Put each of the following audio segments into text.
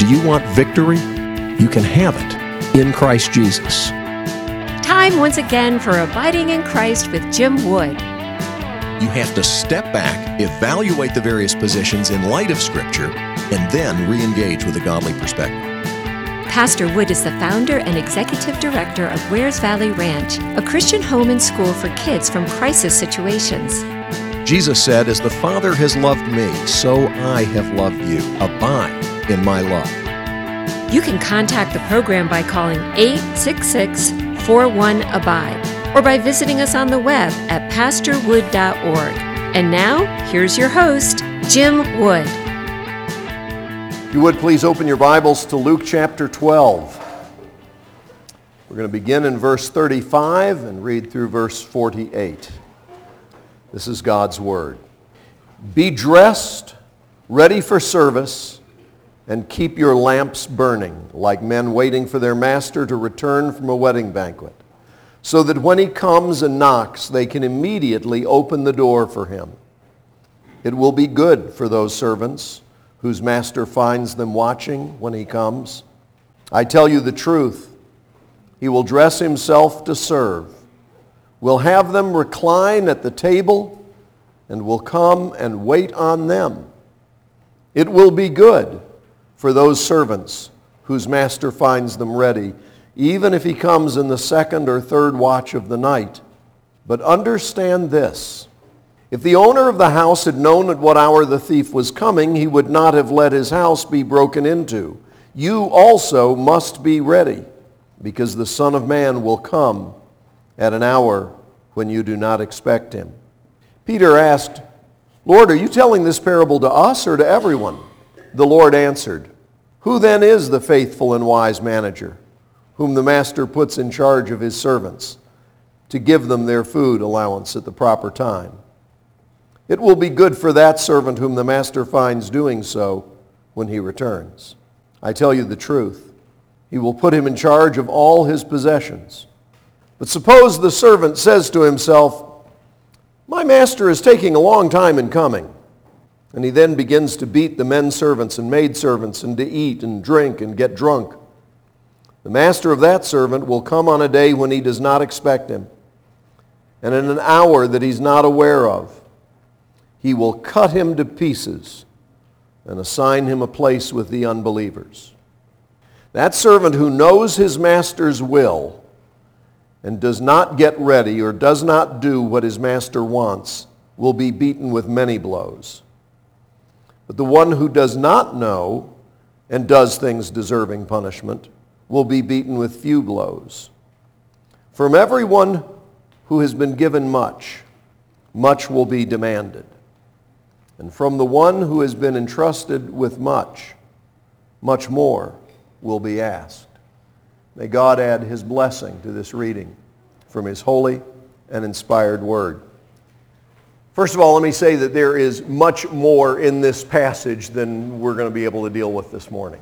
Do you want victory? You can have it in Christ Jesus. Time once again for Abiding in Christ with Jim Wood. You have to step back, evaluate the various positions in light of Scripture, and then re-engage with a godly perspective. Pastor Wood is the founder and executive director of Wares Valley Ranch, a Christian home and school for kids from crisis situations. Jesus said, "As the Father has loved me, so I have loved you. Abide in my love." You can contact the program by calling 866-41-ABIDE or by visiting us on the web at pastorwood.org. And now, here's your host, Jim Wood. If you would, please open your Bibles to Luke chapter 12. We're going to begin in verse 35 and read through verse 48. This is God's Word. Be dressed, ready for service, and keep your lamps burning, like men waiting for their master to return from a wedding banquet, so that when he comes and knocks, they can immediately open the door for him. It will be good for those servants whose master finds them watching when he comes. I tell you the truth, he will dress himself to serve, will have them recline at the table, and will come and wait on them. It will be good for those servants whose master finds them ready, even if he comes in the second or third watch of the night. But understand this, if the owner of the house had known at what hour the thief was coming, he would not have let his house be broken into. You also must be ready, because the Son of Man will come at an hour when you do not expect him. Peter asked, Lord, are you telling this parable to us or to everyone? The Lord answered, who then is the faithful and wise manager, whom the master puts in charge of his servants, to give them their food allowance at the proper time? It will be good for that servant whom the master finds doing so when he returns. I tell you the truth, he will put him in charge of all his possessions. But suppose the servant says to himself, my master is taking a long time in coming. And he then begins to beat the men servants and maid servants and to eat and drink and get drunk. The master of that servant will come on a day when he does not expect him, and in an hour that he's not aware of. He will cut him to pieces and assign him a place with the unbelievers. That servant who knows his master's will and does not get ready or does not do what his master wants will be beaten with many blows. But the one who does not know and does things deserving punishment will be beaten with few blows. From everyone who has been given much, much will be demanded. And from the one who has been entrusted with much, much more will be asked. May God add his blessing to this reading from his holy and inspired word. First of all, let me say that there is much more in this passage than we're going to be able to deal with this morning.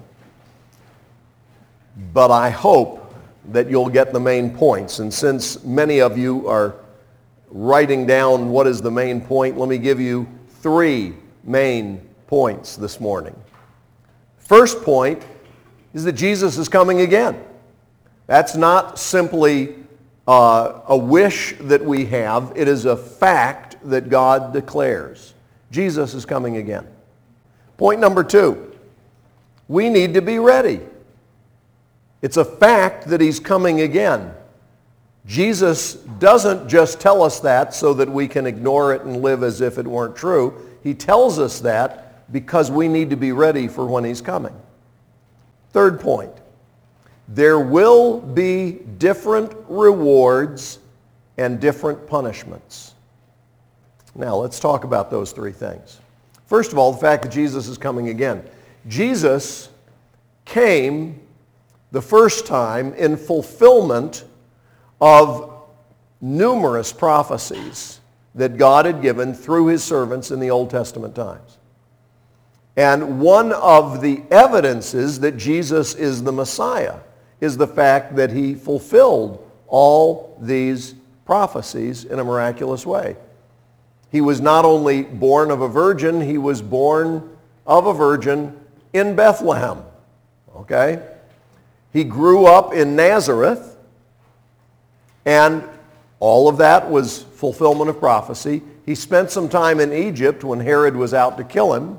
But I hope that you'll get the main points. And since many of you are writing down what is the main point, let me give you 3 main points this morning. First point is that Jesus is coming again. That's not simply a wish that we have. It is a fact that God declares. Jesus is coming again. Point number 2, we need to be ready. It's a fact that he's coming again. Jesus doesn't just tell us that so that we can ignore it and live as if it weren't true. He tells us that because we need to be ready for when he's coming. Third point, there will be different rewards and different punishments. Now, let's talk about those 3 things. First of all, the fact that Jesus is coming again. Jesus came the first time in fulfillment of numerous prophecies that God had given through his servants in the Old Testament times. And one of the evidences that Jesus is the Messiah is the fact that he fulfilled all these prophecies in a miraculous way. He was not only born of a virgin, he was born of a virgin in Bethlehem. Okay? He grew up in Nazareth, and all of that was fulfillment of prophecy. He spent some time in Egypt when Herod was out to kill him.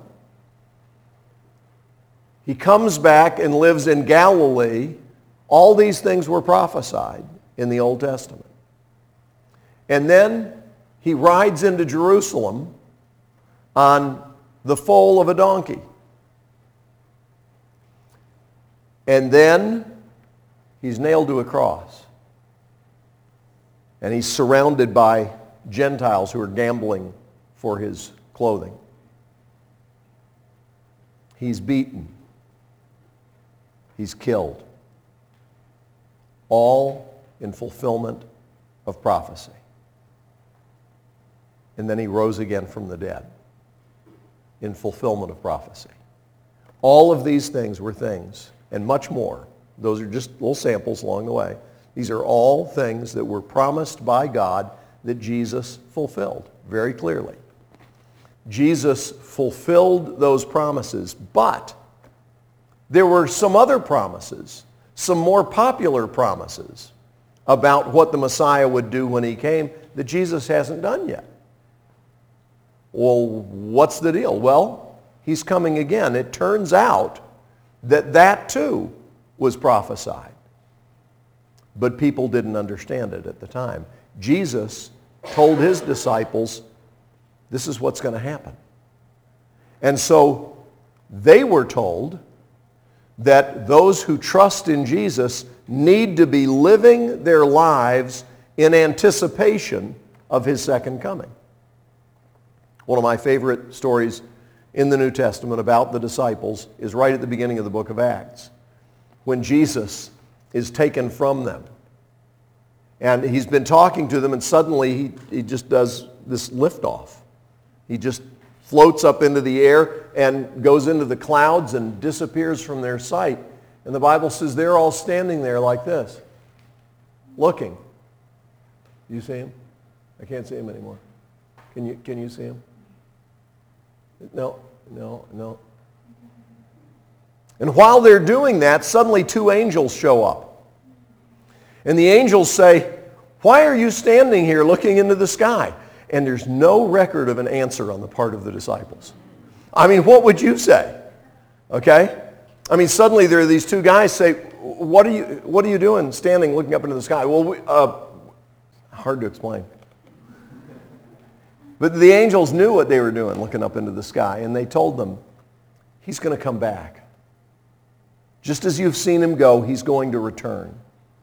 He comes back and lives in Galilee. All these things were prophesied in the Old Testament. And then he rides into Jerusalem on the foal of a donkey. And then he's nailed to a cross. And he's surrounded by Gentiles who are gambling for his clothing. He's beaten. He's killed. All in fulfillment of prophecy. And then he rose again from the dead in fulfillment of prophecy. All of these things were things, and much more. Those are just little samples along the way. These are all things that were promised by God that Jesus fulfilled very clearly. Jesus fulfilled those promises, but there were some other promises, some more popular promises about what the Messiah would do when he came that Jesus hasn't done yet. Well, what's the deal? Well, he's coming again. It turns out that too was prophesied. But people didn't understand it at the time. Jesus told his disciples, this is what's going to happen. And so they were told that those who trust in Jesus need to be living their lives in anticipation of his second coming. One of my favorite stories in the New Testament about the disciples is right at the beginning of the book of Acts, when Jesus is taken from them. And he's been talking to them, and suddenly he just does this liftoff. He just floats up into the air and goes into the clouds and disappears from their sight. And the Bible says they're all standing there like this, looking. You see him? I can't see him anymore. Can you see him? No. And while they're doing that, suddenly two angels show up. And the angels say, why are you standing here looking into the sky? And there's no record of an answer on the part of the disciples. I mean, what would you say? Okay? I mean, suddenly there are these two guys say, what are you doing standing looking up into the sky? Well, hard to explain. But the angels knew what they were doing, looking up into the sky, and they told them, he's going to come back. Just as you've seen him go, he's going to return.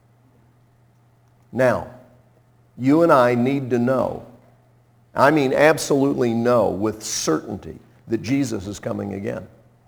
Now, you and I need to know, I mean absolutely know with certainty, that Jesus is coming again.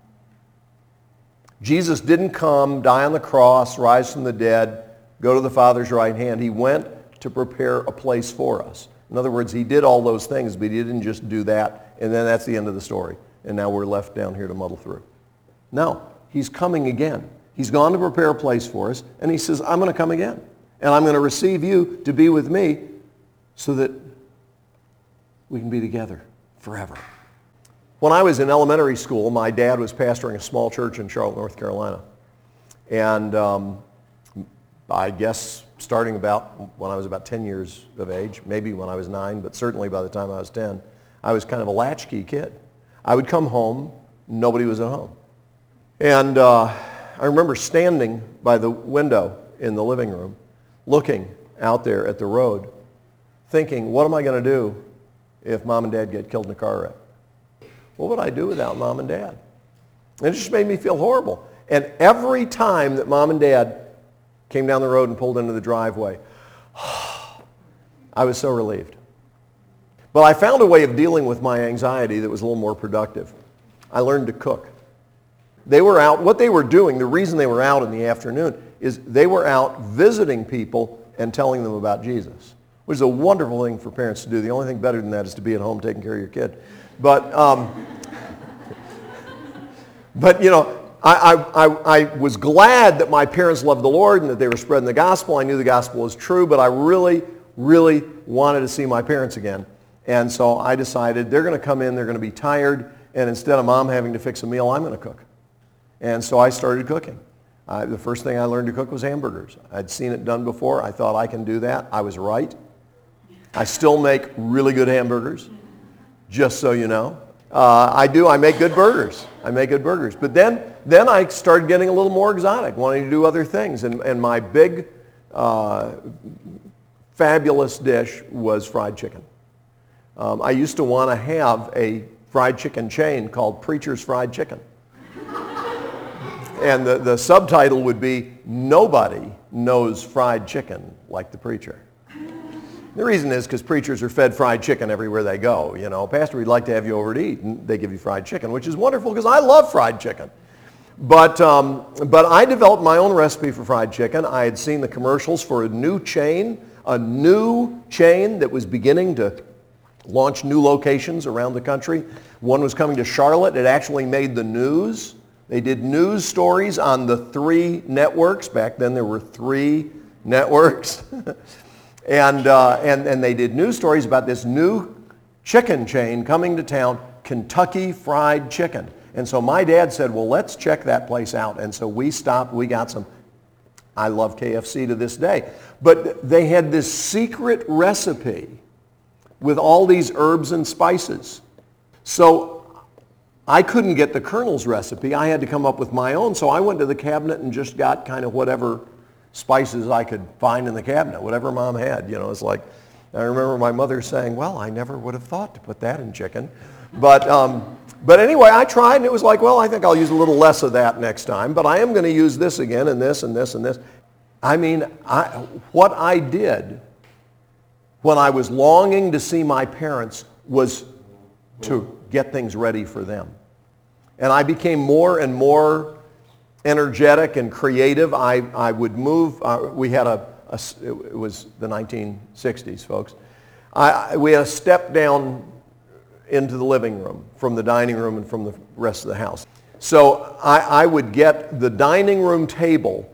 Jesus didn't come, die on the cross, rise from the dead, go to the Father's right hand. He went to prepare a place for us. In other words, he did all those things, but he didn't just do that, and then that's the end of the story. And now we're left down here to muddle through. No, he's coming again. He's gone to prepare a place for us, and he says, I'm going to come again. And I'm going to receive you to be with me so that we can be together forever. When I was in elementary school, my dad was pastoring a small church in Charlotte, North Carolina. And I guess starting about when I was about 10 years of age, maybe when I was 9, but certainly by the time I was 10, I was kind of a latchkey kid. I would come home, nobody was at home. And I remember standing by the window in the living room, looking out there at the road, thinking, what am I going to do if Mom and Dad get killed in a car wreck? What would I do without Mom and Dad? And it just made me feel horrible. And every time that Mom and Dad came down the road and pulled into the driveway, I was so relieved. But I found a way of dealing with my anxiety that was a little more productive. I learned to cook. They were out, what they were doing, the reason they were out in the afternoon is they were out visiting people and telling them about Jesus, which is a wonderful thing for parents to do. The only thing better than that is to be at home taking care of your kid. But you know, I was glad that my parents loved the Lord and that they were spreading the gospel. I knew the gospel was true, but I really, really wanted to see my parents again. And so I decided they're going to come in, they're going to be tired, and instead of Mom having to fix a meal, I'm going to cook. And so I started cooking. The first thing I learned to cook was hamburgers. I'd seen it done before. I thought I can do that. I was right. I still make really good hamburgers, just so you know. I make good burgers. But then I started getting a little more exotic, wanting to do other things. And my big, fabulous dish was fried chicken. I used to want to have a fried chicken chain called Preacher's Fried Chicken. And the subtitle would be, "Nobody knows fried chicken like the preacher." The reason is because preachers are fed fried chicken everywhere they go. You know, "Pastor, we'd like to have you over to eat," and they give you fried chicken, which is wonderful because I love fried chicken. But I developed my own recipe for fried chicken. I had seen the commercials for a new chain that was beginning to launch new locations around the country. One was coming to Charlotte. It actually made the news. They did news stories on the 3 networks. Back then there were 3 networks. And they did news stories about this new chicken chain coming to town, Kentucky Fried Chicken. And so my dad said, well, let's check that place out. And so we stopped. We got some. I love KFC to this day. But they had this secret recipe with all these herbs and spices. So I couldn't get the Colonel's recipe. I had to come up with my own. So I went to the cabinet and just got kind of whatever spices I could find in the cabinet, whatever Mom had. You know, it's like, I remember my mother saying, well, I never would have thought to put that in chicken. But anyway, I tried, and it was like, well, I think I'll use a little less of that next time, but I am going to use this again, and this, and this, and this. I mean, what I did when I was longing to see my parents was to get things ready for them. And I became more and more energetic and creative. I would move. We had it was the 1960s, folks. We had a step down into the living room from the dining room and from the rest of the house. So I would get the dining room table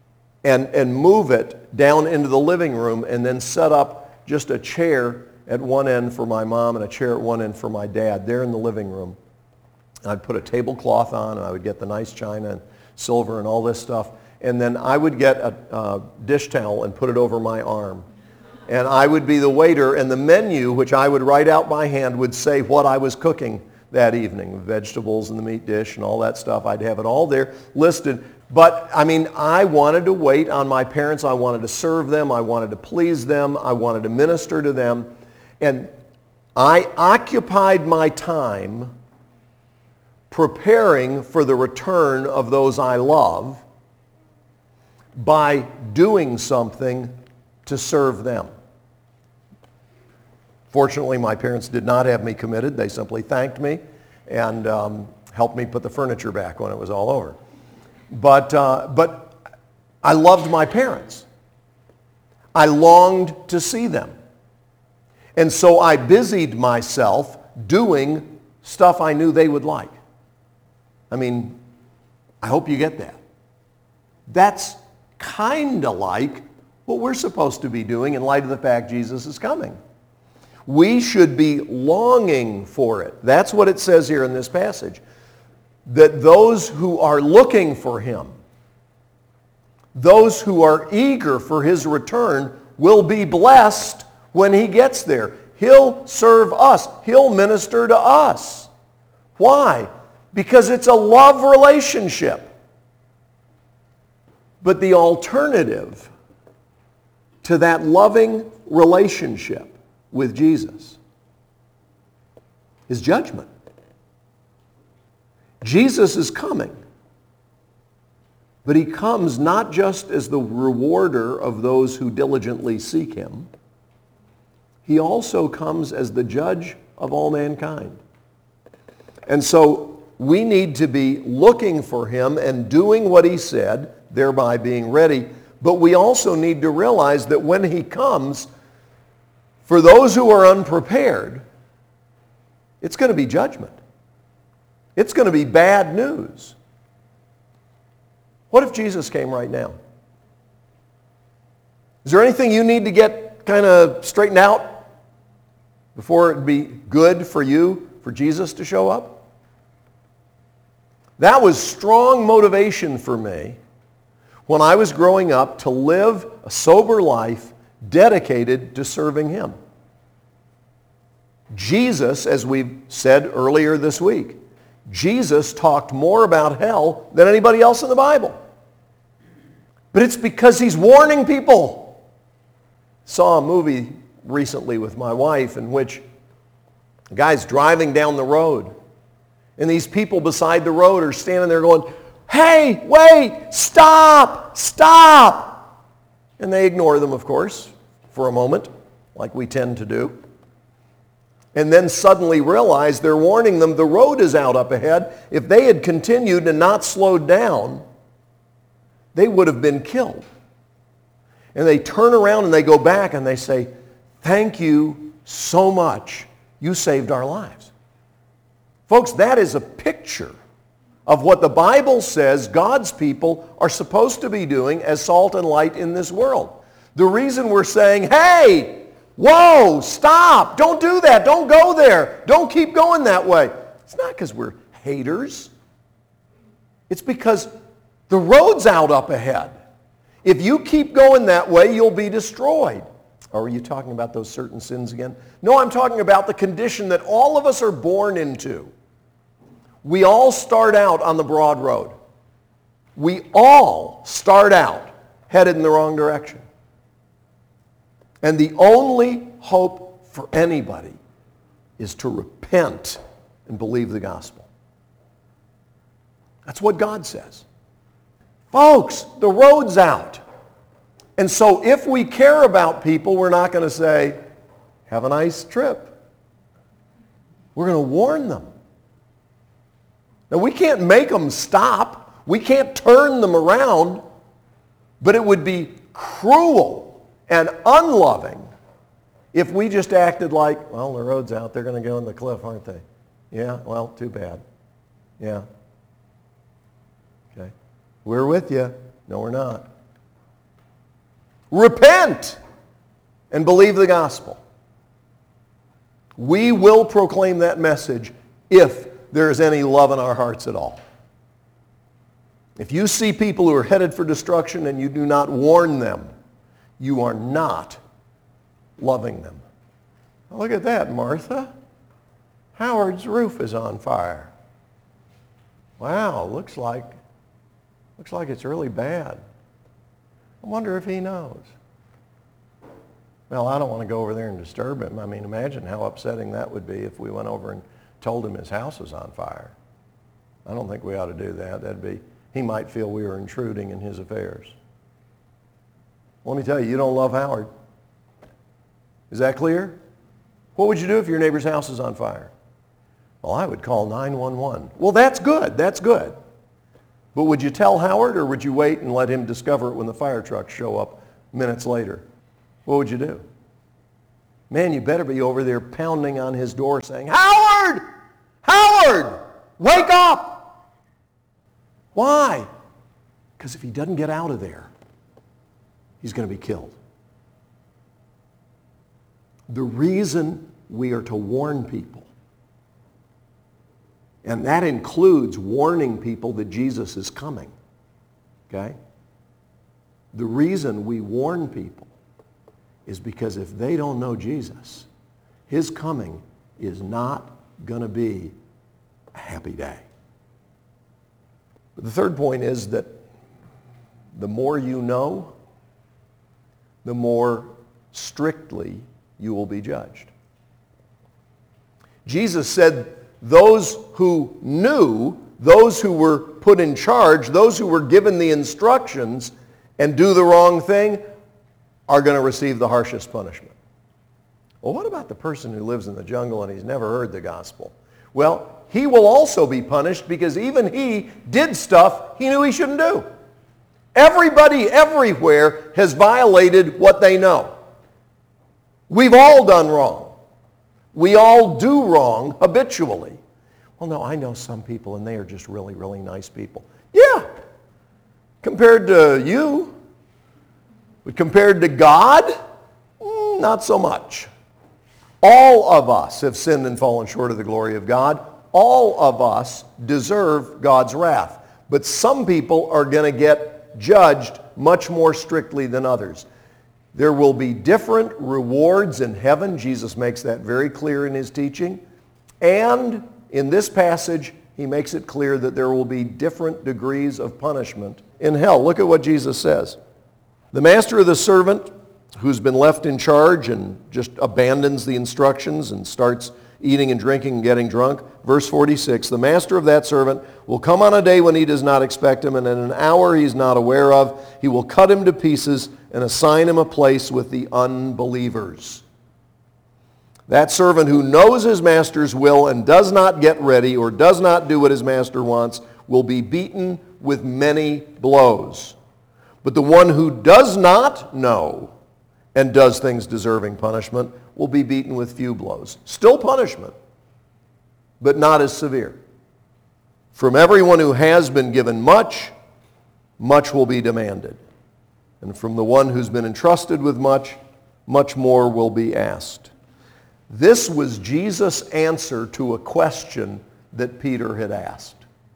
and move it down into the living room and then set up just a chair at one end for my mom and a chair at one end for my dad there in the living room. And I'd put a tablecloth on, and I would get the nice china and silver and all this stuff. And then I would get a dish towel and put it over my arm. And I would be the waiter, and the menu, which I would write out by hand, would say what I was cooking that evening, the vegetables and the meat dish and all that stuff. I'd have it all there listed. But, I mean, I wanted to wait on my parents. I wanted to serve them. I wanted to please them. I wanted to minister to them. And I occupied my time preparing for the return of those I love by doing something to serve them. Fortunately, my parents did not have me committed. They simply thanked me and helped me put the furniture back when it was all over. But I loved my parents. I longed to see them. And so I busied myself doing stuff I knew they would like. I mean, I hope you get that. That's kind of like what we're supposed to be doing in light of the fact Jesus is coming. We should be longing for it. That's what it says here in this passage. That those who are looking for him, those who are eager for his return, will be blessed when he gets there. He'll serve us. He'll minister to us. Why? Because it's a love relationship. But the alternative to that loving relationship with Jesus is judgment. Jesus is coming, but he comes not just as the rewarder of those who diligently seek him. He also comes as the judge of all mankind. And so we need to be looking for him and doing what he said, thereby being ready. But we also need to realize that when he comes, for those who are unprepared, it's going to be judgment. It's going to be bad news. What if Jesus came right now? Is there anything you need to get kind of straightened out before it'd be good for you, for Jesus to show up? That was strong motivation for me when I was growing up to live a sober life dedicated to serving Him. Jesus, as we've said earlier this week, Jesus talked more about hell than anybody else in the Bible. But it's because He's warning people. Saw a movie recently with my wife in which a guy's driving down the road, and these people beside the road are standing there going, "Hey, wait, stop, stop." And they ignore them, of course, for a moment, like we tend to do. And then suddenly realize they're warning them the road is out up ahead. If they had continued and not slowed down, they would have been killed. And they turn around and they go back and they say, "Thank you so much. You saved our lives." Folks, that is a picture of what the Bible says God's people are supposed to be doing as salt and light in this world. The reason we're saying, "Hey, whoa, stop, don't do that, don't go there, don't keep going that way," it's not because we're haters. It's because the road's out up ahead. If you keep going that way, you'll be destroyed. Or are you talking about those certain sins again? No, I'm talking about the condition that all of us are born into. We all start out on the broad road. We all start out headed in the wrong direction. And the only hope for anybody is to repent and believe the gospel. That's what God says. Folks, the road's out. And so if we care about people, we're not going to say, "Have a nice trip." We're going to warn them. Now, we can't make them stop. We can't turn them around. But it would be cruel and unloving if we just acted like, "Well, the road's out. They're going to go in the cliff, aren't they? Yeah, well, too bad. Yeah. Okay. We're with you." No, we're not. Repent and believe the gospel. We will proclaim that message if there is any love in our hearts at all. If you see people who are headed for destruction and you do not warn them, you are not loving them. Look at that, Martha. Howard's roof is on fire. Wow, looks like it's really bad. I wonder if he knows. Well, I don't want to go over there and disturb him. I mean, imagine how upsetting that would be if we went over and told him his house was on fire. I don't think we ought to do that. He might feel we were intruding in his affairs. Let me tell you, you don't love Howard. Is that clear? What would you do if your neighbor's house is on fire? Well, I would call 911. Well, that's good. That's good. But would you tell Howard, or would you wait and let him discover it when the fire trucks show up minutes later? What would you do? Man, you better be over there pounding on his door saying, "Howard! Howard! Wake up!" Why? Because if he doesn't get out of there, he's going to be killed. The reason we are to warn people, and that includes warning people that Jesus is coming, okay? The reason we warn people is because if they don't know Jesus, his coming is not going to be a happy day. But the third point is that the more you know, the more strictly you will be judged. Jesus said those who knew, those who were put in charge, those who were given the instructions and do the wrong thing are going to receive the harshest punishment. Well, what about the person who lives in the jungle and he's never heard the gospel? Well, he will also be punished because even he did stuff he knew he shouldn't do. Everybody everywhere has violated what they know. We've all done wrong. We all do wrong habitually. Well, no, I know some people and they are just really, really nice people. Yeah, compared to you. But compared to God, not so much. All of us have sinned and fallen short of the glory of God. All of us deserve God's wrath. But some people are going to get judged much more strictly than others. There will be different rewards in heaven. Jesus makes that very clear in his teaching. And in this passage, he makes it clear that there will be different degrees of punishment in hell. Look at what Jesus says. The master of the servant who's been left in charge and just abandons the instructions and starts eating and drinking and getting drunk. Verse 46, the master of that servant will come on a day when he does not expect him, and in an hour he is not aware of. He will cut him to pieces and assign him a place with the unbelievers. That servant who knows his master's will and does not get ready or does not do what his master wants will be beaten with many blows. But the one who does not know and does things deserving punishment will be beaten with few blows. Still punishment, but not as severe. From everyone who has been given much, much will be demanded. And from the one who's been entrusted with much, much more will be asked. This was Jesus' answer to a question that Peter had asked.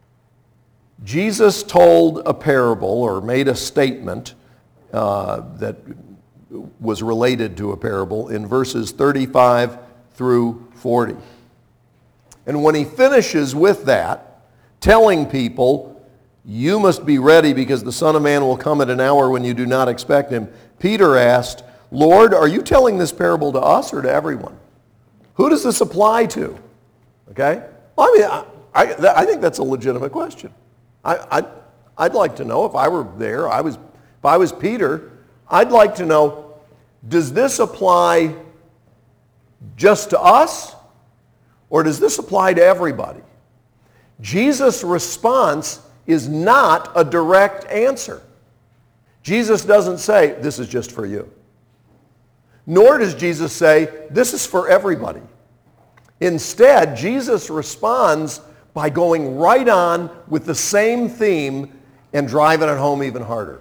Jesus told a parable or made a statement that was related to a parable in verses 35 through 40. And when he finishes with that, telling people, you must be ready because the Son of Man will come at an hour when you do not expect him, Peter asked, Lord, are you telling this parable to us or to everyone? Who does this apply to? Okay? Well, I think that's a legitimate question. I'd like to know if I were there, if I was Peter, I'd like to know, does this apply just to us or does this apply to everybody? Jesus' response is not a direct answer. Jesus doesn't say, this is just for you. Nor does Jesus say, this is for everybody. Instead, Jesus responds by going right on with the same theme and driving it home even harder.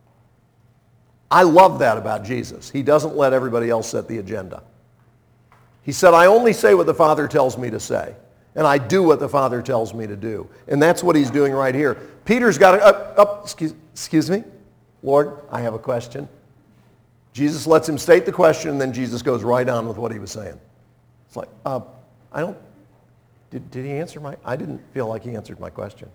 I love that about Jesus. He doesn't let everybody else set the agenda. He said, I only say what the Father tells me to say, and I do what the Father tells me to do. And that's what he's doing right here. Peter's got to, excuse me, Lord, I have a question. Jesus lets him state the question, and then Jesus goes right on with what he was saying. It's like, did he answer I didn't feel like he answered my question.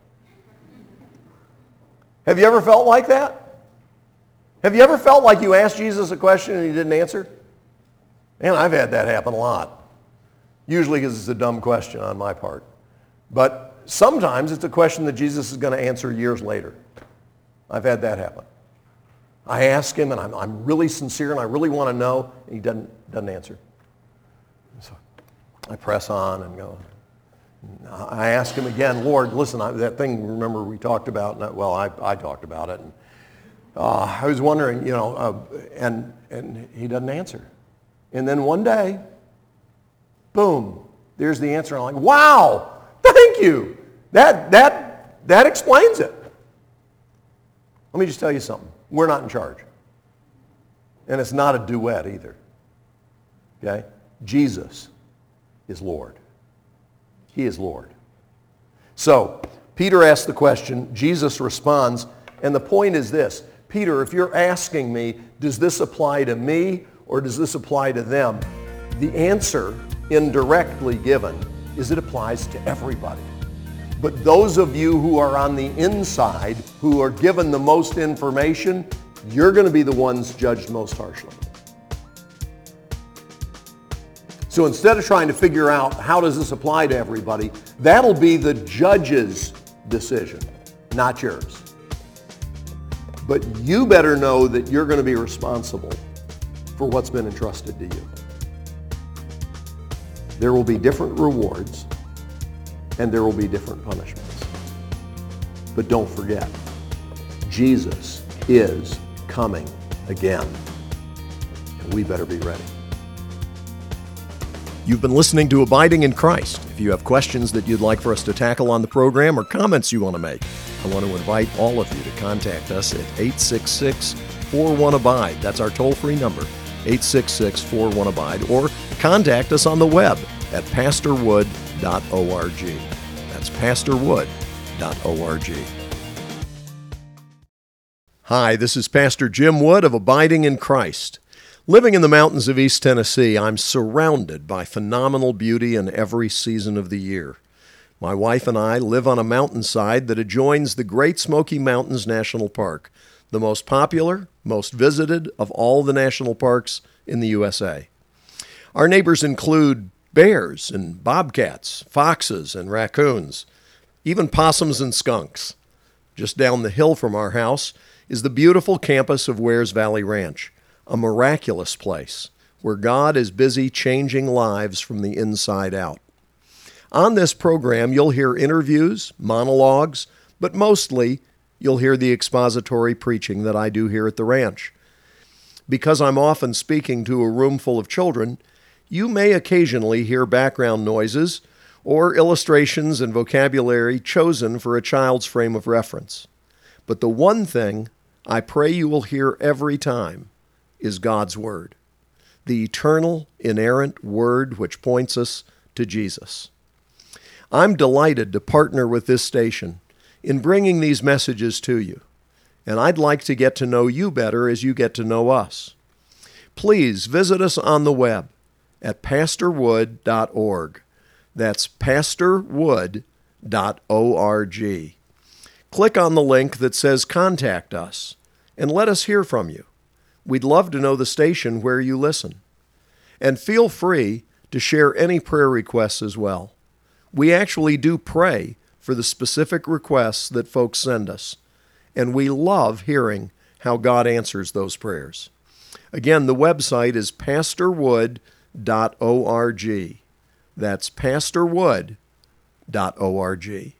Have you ever felt like that? Have you ever felt like you asked Jesus a question and he didn't answer? Man, I've had that happen a lot. Usually because it's a dumb question on my part. But sometimes it's a question that Jesus is going to answer years later. I've had that happen. I ask him and I'm really sincere and I really want to know, and he doesn't answer. So I press on and go. I ask him again, Lord, listen, that thing, remember we talked about, I talked about it. And, I was wondering, and he doesn't answer. And then one day, boom, there's the answer. I'm like, wow, thank you. That explains it. Let me just tell you something. We're not in charge. And it's not a duet either. Okay? Jesus is Lord. He is Lord. So, Peter asks the question, Jesus responds, and the point is this. Peter, if you're asking me, does this apply to me or does this apply to them? The answer, indirectly given, is it applies to everybody. But those of you who are on the inside, who are given the most information, you're going to be the ones judged most harshly. So instead of trying to figure out how does this apply to everybody, that'll be the judge's decision, not yours. But you better know that you're going to be responsible for what's been entrusted to you. There will be different rewards and there will be different punishments. But don't forget, Jesus is coming again. And we better be ready. You've been listening to Abiding in Christ. If you have questions that you'd like for us to tackle on the program or comments you want to make, I want to invite all of you to contact us at 866-41-ABIDE. That's our toll-free number, 866-41-ABIDE, or contact us on the web at pastorwood.org. That's pastorwood.org. Hi, this is Pastor Jim Wood of Abiding in Christ. Living in the mountains of East Tennessee, I'm surrounded by phenomenal beauty in every season of the year. My wife and I live on a mountainside that adjoins the Great Smoky Mountains National Park, the most popular, most visited of all the national parks in the USA. Our neighbors include bears and bobcats, foxes and raccoons, even possums and skunks. Just down the hill from our house is the beautiful campus of Wears Valley Ranch, a miraculous place where God is busy changing lives from the inside out. On this program, you'll hear interviews, monologues, but mostly you'll hear the expository preaching that I do here at the ranch. Because I'm often speaking to a room full of children, you may occasionally hear background noises or illustrations and vocabulary chosen for a child's frame of reference. But the one thing I pray you will hear every time is God's Word, the eternal, inerrant Word which points us to Jesus. I'm delighted to partner with this station in bringing these messages to you, and I'd like to get to know you better as you get to know us. Please visit us on the web at pastorwood.org. That's pastorwood.org. Click on the link that says Contact Us and let us hear from you. We'd love to know the station where you listen. And feel free to share any prayer requests as well. We actually do pray for the specific requests that folks send us, and we love hearing how God answers those prayers. Again, the website is pastorwood.org. That's pastorwood.org.